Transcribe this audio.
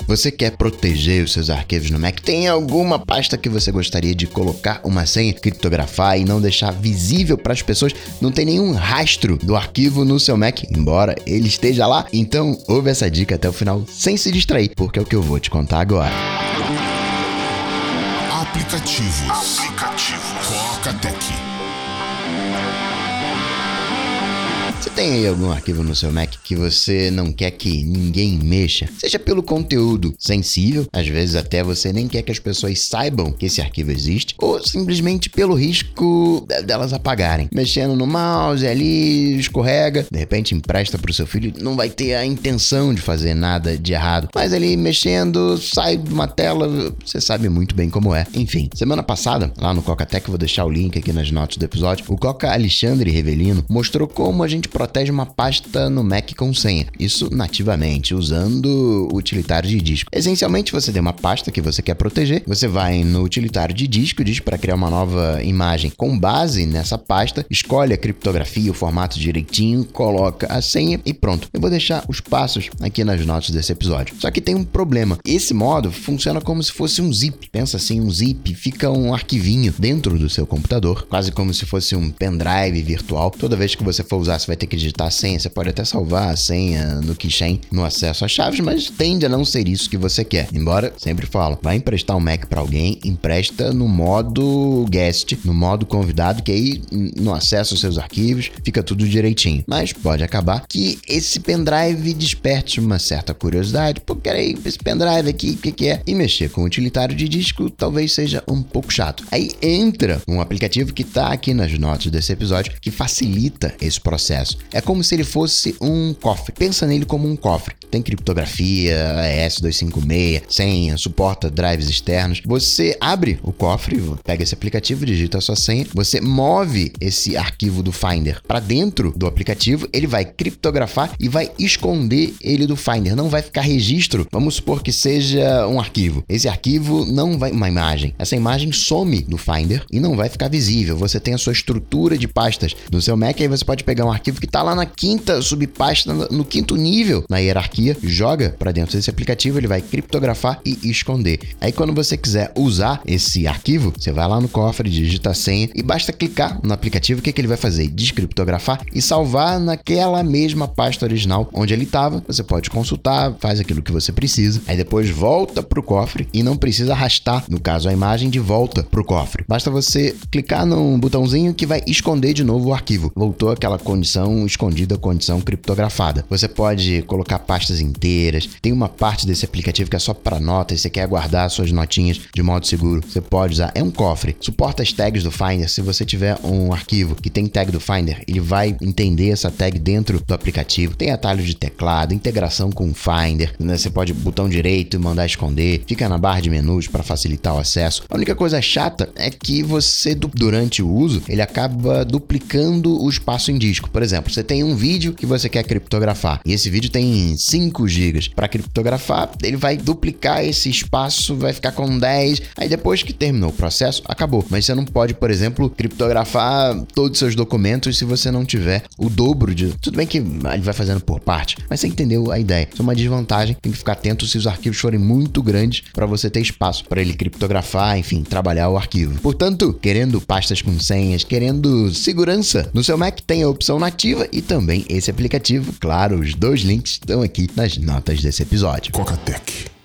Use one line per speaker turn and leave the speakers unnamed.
Você quer proteger os seus arquivos no Mac? Tem alguma pasta que você gostaria de colocar uma senha, criptografar e não deixar visível para as pessoas? Não tem nenhum rastro do arquivo no seu Mac, embora ele esteja lá? Então, ouve essa dica até o final sem se distrair, porque é o que eu vou te contar agora.
Aplicativos. Coca-Tech.
Você tem aí algum arquivo no seu Mac que você não quer que ninguém mexa? Seja pelo conteúdo sensível, às vezes até você nem quer que as pessoas saibam que esse arquivo existe, ou simplesmente pelo risco delas apagarem. Mexendo no mouse ali, escorrega, de repente empresta pro seu filho, não vai ter a intenção de fazer nada de errado, mas ali mexendo, sai de uma tela, você sabe muito bem como é. Enfim, semana passada, lá no Coca-Tech, vou deixar o link aqui nas notas do episódio, o Coca Alexandre Revelino mostrou como a gente protege uma pasta no Mac com senha. Isso nativamente, usando o utilitário de disco. Essencialmente, você tem uma pasta que você quer proteger, você vai no utilitário de disco, diz para criar uma nova imagem com base nessa pasta, escolhe a criptografia, o formato direitinho, coloca a senha e pronto. Eu vou deixar os passos aqui nas notas desse episódio. Só que tem um problema. Esse modo funciona como se fosse um zip. Pensa assim, um zip, fica um arquivinho dentro do seu computador, quase como se fosse um pendrive virtual. Toda vez que você for usar, você vai ter que digitar a senha, você pode até salvar a senha no keychain, no acesso às chaves, mas tende a não ser isso que você quer. Embora, sempre falo, vai emprestar um Mac para alguém, empresta no modo guest, no modo convidado, que aí no acesso aos seus arquivos fica tudo direitinho. Mas pode acabar que esse pendrive desperte uma certa curiosidade. Pô, peraí, esse pendrive aqui, o que é? E mexer com o utilitário de disco talvez seja um pouco chato. Aí entra um aplicativo que tá aqui nas notas desse episódio, que facilita esse processo. É como se ele fosse um cofre. Pensa nele como um cofre. Tem criptografia, S256, senha, suporta drives externos. Você abre o cofre, pega esse aplicativo, digita a sua senha, você move esse arquivo do Finder para dentro do aplicativo, ele vai criptografar e vai esconder ele do Finder. Não vai ficar registro. Vamos supor que seja um arquivo. Esse arquivo não vai... uma imagem. Essa imagem some do Finder e não vai ficar visível. Você tem a sua estrutura de pastas no seu Mac, aí você pode pegar um arquivo que está lá na quinta subpasta, no quinto nível na hierarquia, joga para dentro desse aplicativo, ele vai criptografar e esconder. Aí quando você quiser usar esse arquivo, você vai lá no cofre, digita a senha e basta clicar no aplicativo. O que ele vai fazer? Descriptografar e salvar naquela mesma pasta original onde ele estava. Você pode consultar, faz aquilo que você precisa, aí depois volta pro cofre e não precisa arrastar, no caso, a imagem de volta pro cofre. Basta você clicar num botãozinho que vai esconder de novo o arquivo. Voltou aquela condição escondida, condição criptografada. Você pode colocar pastas inteiras. Tem uma parte desse aplicativo que é só para notas. Você quer guardar suas notinhas de modo seguro, você pode usar. É um cofre. Suporta as tags do Finder. Se você tiver um arquivo que tem tag do Finder, ele vai entender essa tag dentro do aplicativo. Tem atalho de teclado, integração com o Finder, né? Você pode botão direito e mandar esconder. Fica na barra de menus para facilitar o acesso. A única coisa chata é que você, durante o uso, ele acaba duplicando o espaço em disco. Por exemplo, você tem um vídeo que você quer criptografar e esse vídeo tem 5 GB. Para criptografar, ele vai duplicar esse espaço, vai ficar com 10. Aí depois que terminou o processo, acabou. Mas você não pode, por exemplo, criptografar todos os seus documentos se você não tiver o dobro de... Tudo bem que ele vai fazendo por parte, mas você entendeu a ideia. Isso é uma desvantagem, tem que ficar atento se os arquivos forem muito grandes para você ter espaço para ele criptografar, enfim, trabalhar o arquivo. Portanto, querendo pastas com senhas, querendo segurança no seu Mac, tem a opção nativa e também esse aplicativo. Claro, os dois links estão aqui nas notas desse episódio.
Coca-Tech.